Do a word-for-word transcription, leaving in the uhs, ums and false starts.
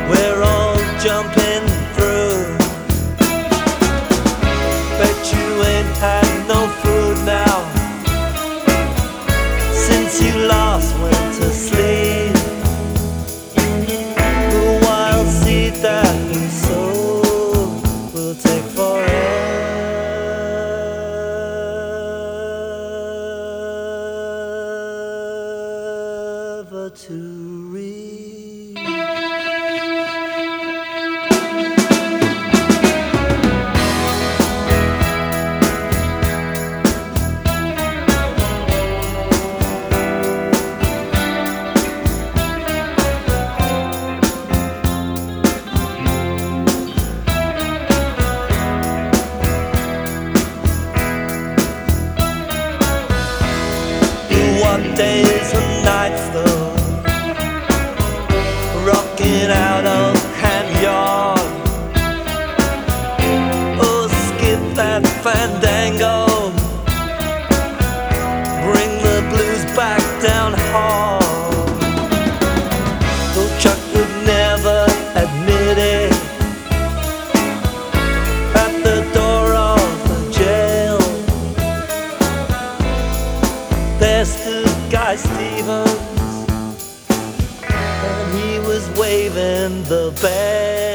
we're all jumping through. Bet you ain't had no food now since you last went to sleep. The wild seed that you sowed will take forever to read. What days and nights though, rocking out of hand yard. Oh, skip that fandango, bring the blues back down hard. Though Chuck would never admit it, at the door of the jail there stood Guy Stevens, and he was waving the bell.